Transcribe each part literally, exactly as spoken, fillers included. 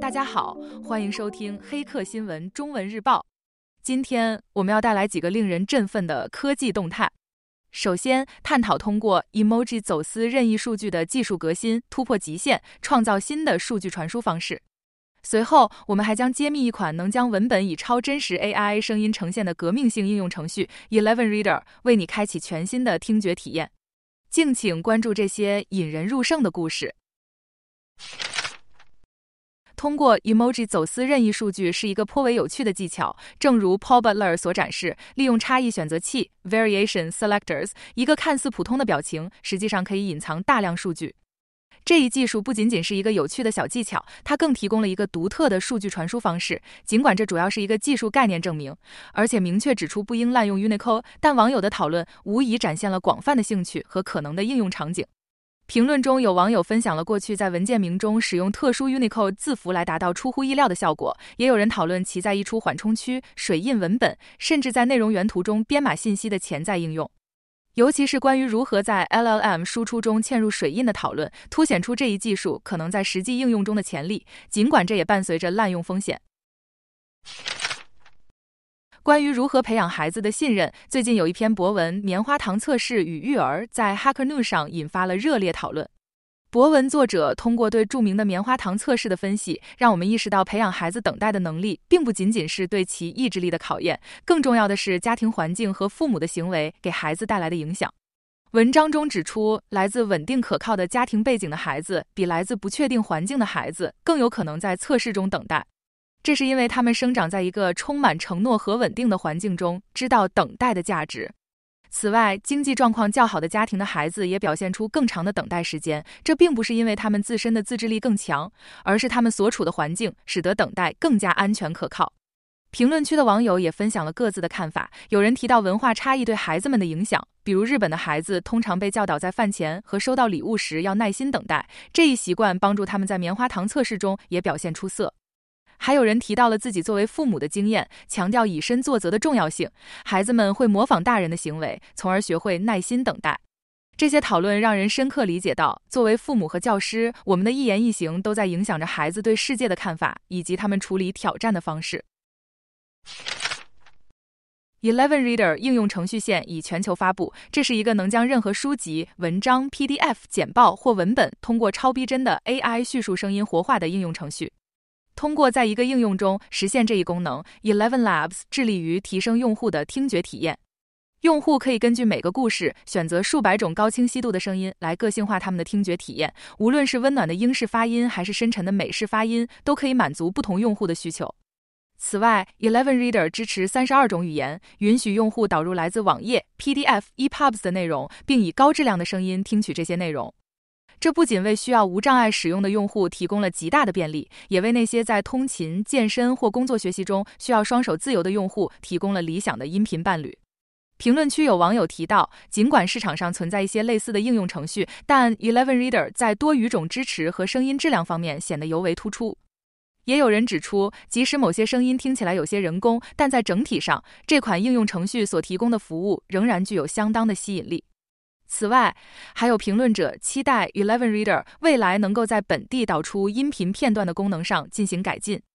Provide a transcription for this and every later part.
大家好，欢迎收听黑客新闻中文日报。今天我们要带来几个令人振奋的科技动态。首先，探讨通过 emoji 走私任意数据的技术革新，突破极限，创造新的数据传输方式。随后，我们还将揭秘一款能将文本以超真实 A I 声音呈现的革命性应用程序 Eleven Reader， 为你开启全新的听觉体验。敬请关注这些引人入胜的故事。通过 emoji 走私任意数据是一个颇为有趣的技巧，正如 Paul Butler 所展示，利用差异选择器 Variation Selectors， 一个看似普通的表情，实际上可以隐藏大量数据。这一技术不仅仅是一个有趣的小技巧，它更提供了一个独特的数据传输方式。尽管这主要是一个技术概念证明，而且明确指出不应滥用 Unicode， 但网友的讨论无疑展现了广泛的兴趣和可能的应用场景。评论中有网友分享了过去在文件名中使用特殊 Unicode 字符来达到出乎意料的效果，也有人讨论其在溢出缓冲区、水印文本，甚至在内容原图中编码信息的潜在应用。尤其是关于如何在 L L M 输出中嵌入水印的讨论，凸显出这一技术可能在实际应用中的潜力，尽管这也伴随着滥用风险。关于如何培养孩子的信任，最近有一篇博文《棉花糖测试与育儿》在 Hacker News 上引发了热烈讨论。博文作者通过对著名的棉花糖测试的分析，让我们意识到培养孩子等待的能力并不仅仅是对其意志力的考验，更重要的是家庭环境和父母的行为给孩子带来的影响。文章中指出，来自稳定可靠的家庭背景的孩子比来自不确定环境的孩子更有可能在测试中等待。这是因为他们生长在一个充满承诺和稳定的环境中，知道等待的价值。此外，经济状况较好的家庭的孩子也表现出更长的等待时间，这并不是因为他们自身的自制力更强，而是他们所处的环境使得等待更加安全可靠。评论区的网友也分享了各自的看法，有人提到文化差异对孩子们的影响，比如日本的孩子通常被教导在饭前和收到礼物时要耐心等待，这一习惯帮助他们在棉花糖测试中也表现出色。还有人提到了自己作为父母的经验，强调以身作则的重要性。孩子们会模仿大人的行为，从而学会耐心等待。这些讨论让人深刻理解到，作为父母和教师，我们的一言一行都在影响着孩子对世界的看法，以及他们处理挑战的方式。Eleven Reader 应用程序线已全球发布，这是一个能将任何书籍、文章、P D F、简报或文本通过超逼真的 A I 叙述声音活化的应用程序。通过在一个应用中实现这一功能， Eleven Labs 致力于提升用户的听觉体验。用户可以根据每个故事选择数百种高清晰度的声音来个性化他们的听觉体验，无论是温暖的英式发音还是深沉的美式发音，都可以满足不同用户的需求。此外， Eleven Reader 支持三十二种语言，允许用户导入来自网页、P D F、E P U Bs 的内容，并以高质量的声音听取这些内容。这不仅为需要无障碍使用的用户提供了极大的便利，也为那些在通勤、健身或工作学习中需要双手自由的用户提供了理想的音频伴侣。评论区有网友提到，尽管市场上存在一些类似的应用程序，但 Eleven Reader 在多语种支持和声音质量方面显得尤为突出。也有人指出，即使某些声音听起来有些人工，但在整体上，这款应用程序所提供的服务仍然具有相当的吸引力。此外，还有评论者期待 Eleven Reader 未来能够在本地导出音频片段的功能上进行改进。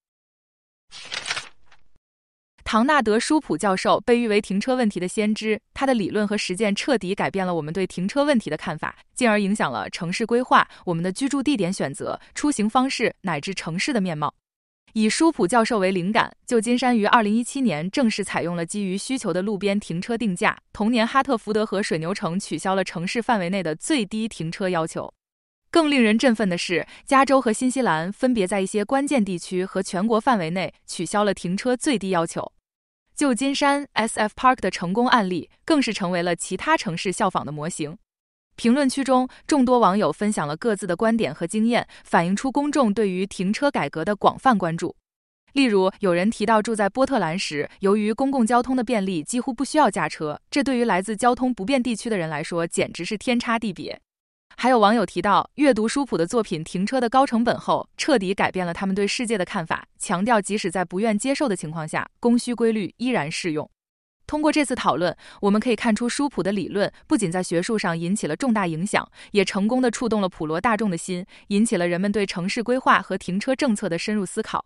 唐纳德·舒普教授被誉为停车问题的先知，他的理论和实践彻底改变了我们对停车问题的看法，进而影响了城市规划、我们的居住地点选择、出行方式乃至城市的面貌。以舒普教授为灵感，旧金山于二零一七年正式采用了基于需求的路边停车定价。同年，哈特福德和水牛城取消了城市范围内的最低停车要求。更令人振奋的是，加州和新西兰分别在一些关键地区和全国范围内取消了停车最低要求。旧金山 S F Park 的成功案例更是成为了其他城市效仿的模型。评论区中，众多网友分享了各自的观点和经验，反映出公众对于停车改革的广泛关注。例如，有人提到住在波特兰时，由于公共交通的便利，几乎不需要驾车，这对于来自交通不便地区的人来说，简直是天差地别。还有网友提到，阅读舒普的作品《停车的高成本》后，彻底改变了他们对世界的看法，强调即使在不愿接受的情况下，供需规律依然适用。 通过这次讨论，我们可以看出舒普的理论不仅在学术上引起了重大影响，也成功地触动了普罗大众的心，引起了人们对城市规划和停车政策的深入思考。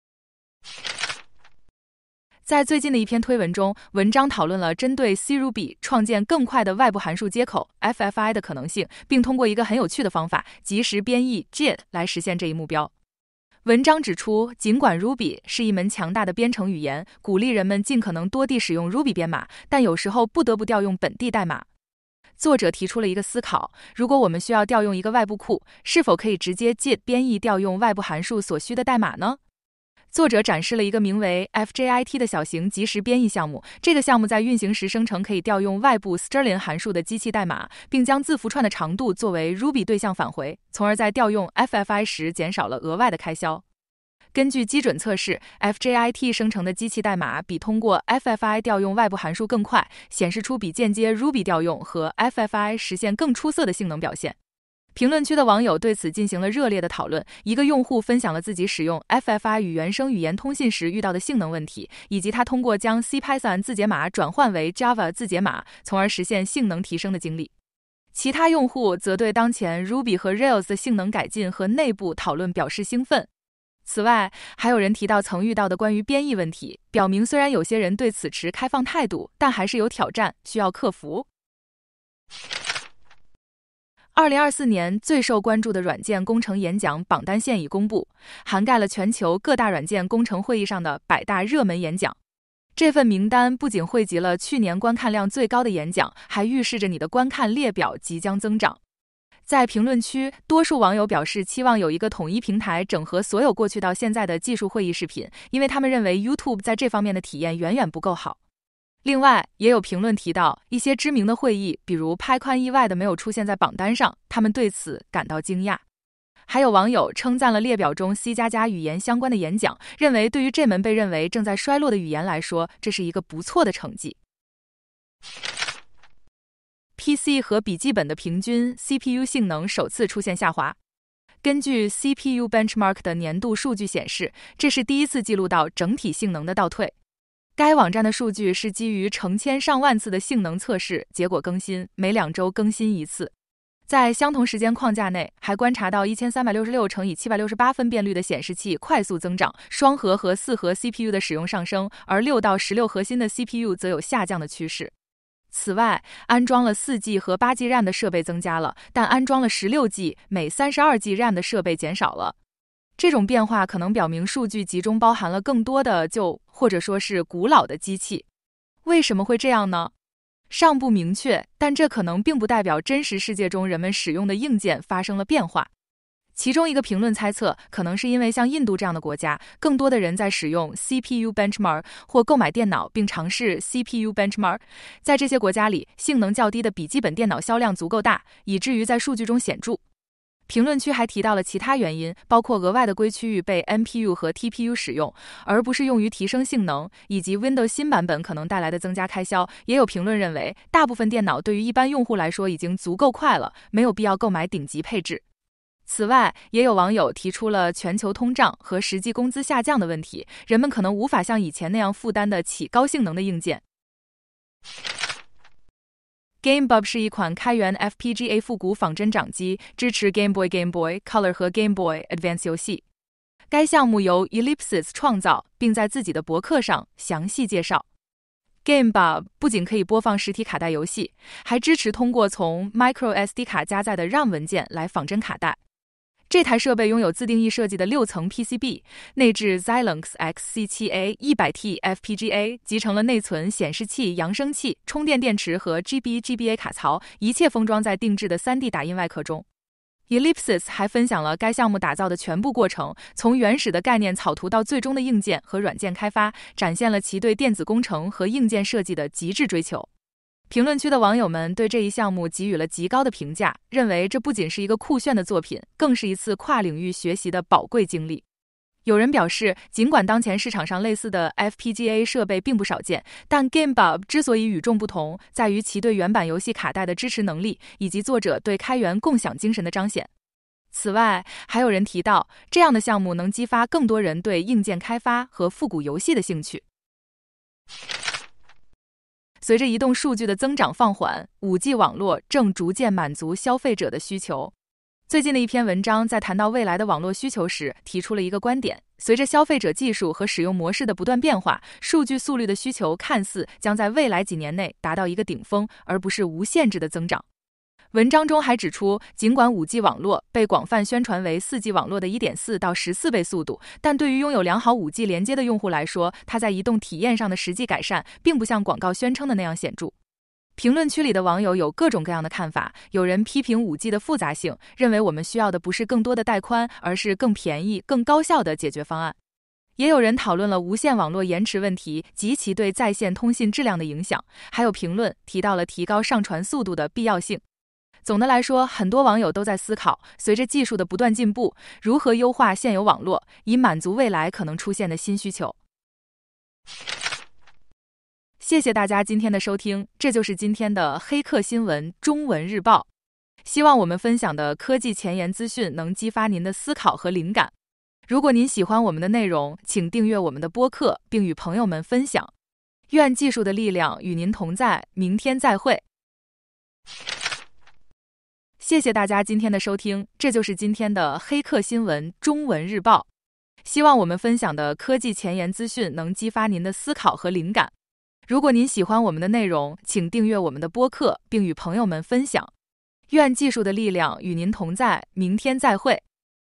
在最近的一篇推文中，文章讨论了针对 C-Ruby 创建更快的外部函数接口 F F I 的可能性，并通过一个很有趣的方法——即时编译 J I T 来实现这一目标。文章指出，尽管 Ruby 是一门强大的编程语言，鼓励人们尽可能多地使用 Ruby 编码，但有时候不得不调用本地代码。作者提出了一个思考：如果我们需要调用一个外部库，是否可以直接 J I T 编译调用外部函数所需的代码呢？作者展示了一个名为 F J I T 的小型即时编译项目。这个项目在运行时生成可以调用外部 Strlen 函数的机器代码，并将字符串的长度作为 Ruby 对象返回，从而在调用 F F I 时减少了额外的开销。根据基准测试 ，F J I T 生成的机器代码比通过 F F I 调用外部函数更快，显示出比间接 Ruby 调用和 F F I 实现更出色的性能表现。评论区的网友对此进行了热烈的讨论。一个用户分享了自己使用 F F I 与原生语言通信时遇到的性能问题，以及他通过将 CPython 字节码转换为 Java 字节码，从而实现性能提升的经历。其他用户则对当前 Ruby 和 Rails 的性能改进和内部讨论表示兴奋。此外，还有人提到曾遇到的关于编译问题，表明虽然有些人对此持开放态度，但还是有挑战需要克服。二零二四年最受关注的软件工程演讲榜单现已公布，涵盖了全球各大软件工程会议上的百大热门演讲。这份名单不仅汇集了去年观看量最高的演讲，还预示着你的观看列表即将增长。在评论区，多数网友表示期望有一个统一平台整合所有过去到现在的技术会议视频，因为他们认为 YouTube 在这方面的体验远远不够好。另外，也有评论提到一些知名的会议，比如 PyCon 意外的没有出现在榜单上，他们对此感到惊讶。还有网友称赞了列表中 C 加加语言相关的演讲，认为对于这门被认为正在衰落的语言来说，这是一个不错的成绩。P C 和笔记本的平均 C P U 性能首次出现下滑。根据 C P U Benchmark 的年度数据显示，这是第一次记录到整体性能的倒退。该网站的数据是基于成千上万次的性能测试结果更新，每两周更新一次。在相同时间框架内，还观察到一千三百六十六乘以七百六十八分辨率的显示器快速增长，双核和四核 C P U 的使用上升，而六到十六核心的 C P U 则有下降的趋势。此外，安装了四 G 和八 G RAM 的设备增加了，但安装了十六 G 每三十二 G RAM 的设备减少了。这种变化可能表明数据集中包含了更多的旧或者说是古老的机器。为什么会这样呢？尚不明确，但这可能并不代表真实世界中人们使用的硬件发生了变化。其中一个评论猜测，可能是因为像印度这样的国家，更多的人在使用 C P U Benchmark 或购买电脑并尝试 C P U Benchmark。在这些国家里，性能较低的笔记本电脑销量足够大，以至于在数据中显著。评论区还提到了其他原因，包括额外的硅区域被 N P U 和 T P U 使用，而不是用于提升性能，以及 Windows 新版本可能带来的增加开销。也有评论认为，大部分电脑对于一般用户来说已经足够快了，没有必要购买顶级配置。此外，也有网友提出了全球通胀和实际工资下降的问题，人们可能无法像以前那样负担得起高性能的硬件。GameBub 是一款开源 F P G A 复古仿真掌机，支持 Game Boy、Game Boy Color 和 Game Boy Advance 游戏。该项目由 Ellipsis 创造，并在自己的博客上详细介绍。GameBub 不仅可以播放实体卡带游戏，还支持通过从 microSD 卡加载的 RAM 文件来仿真卡带。这台设备拥有自定义设计的六层 P C B， 内置 Xilinx X C 七 A 一百 T F P G A， 集成了内存、显示器、扬声器、充电电池和 G B G B A 卡槽，一切封装在定制的 三 D 打印外壳中。Ellipsis 还分享了该项目打造的全部过程，从原始的概念草图到最终的硬件和软件开发，展现了其对电子工程和硬件设计的极致追求。评论区的网友们对这一项目给予了极高的评价，认为这不仅是一个酷炫的作品，更是一次跨领域学习的宝贵经历。有人表示，尽管当前市场上类似的 F P G A 设备并不少见，但 GameBub 之所以与众不同，在于其对原版游戏卡带的支持能力，以及作者对开源共享精神的彰显。此外，还有人提到，这样的项目能激发更多人对硬件开发和复古游戏的兴趣。 随着移动数据的增长放缓， 五 G 网络正逐渐满足消费者的需求。最近的一篇文章在谈到未来的网络需求时，提出了一个观点：随着消费者技术和使用模式的不断变化，数据速率的需求看似将在未来几年内达到一个顶峰，而不是无限制的增长。文章中还指出，尽管 五 G 网络被广泛宣传为 四 G 网络的 一点四到十四倍速度，但对于拥有良好 五 G 连接的用户来说，它在移动体验上的实际改善并不像广告宣称的那样显著。评论区里的网友有各种各样的看法，有人批评 五 G 的复杂性，认为我们需要的不是更多的带宽，而是更便宜、更高效的解决方案。也有人讨论了无线网络延迟问题及其对在线通信质量的影响，还有评论提到了提高上传速度的必要性。总的来说，很多网友都在思考，随着技术的不断进步，如何优化现有网络，以满足未来可能出现的新需求。谢谢大家今天的收听，这就是今天的黑客新闻中文日报。希望我们分享的科技前沿资讯能激发您的思考和灵感。如果您喜欢我们的内容，请订阅我们的播客，并与朋友们分享。愿技术的力量与您同在，明天再会。谢谢大家今天的收听，这就是今天的黑客新闻中文日报。希望我们分享的科技前沿资讯能激发您的思考和灵感。如果您喜欢我们的内容，请订阅我们的播客，并与朋友们分享。愿技术的力量与您同在，明天再会。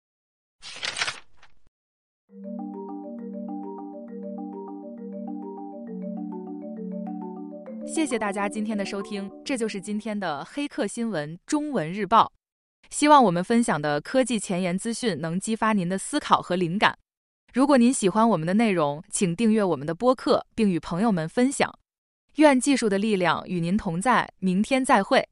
谢谢大家今天的收听，这就是今天的黑客新闻中文日报。希望我们分享的科技前沿资讯能激发您的思考和灵感。如果您喜欢我们的内容，请订阅我们的播客，并与朋友们分享。愿技术的力量与您同在，明天再会。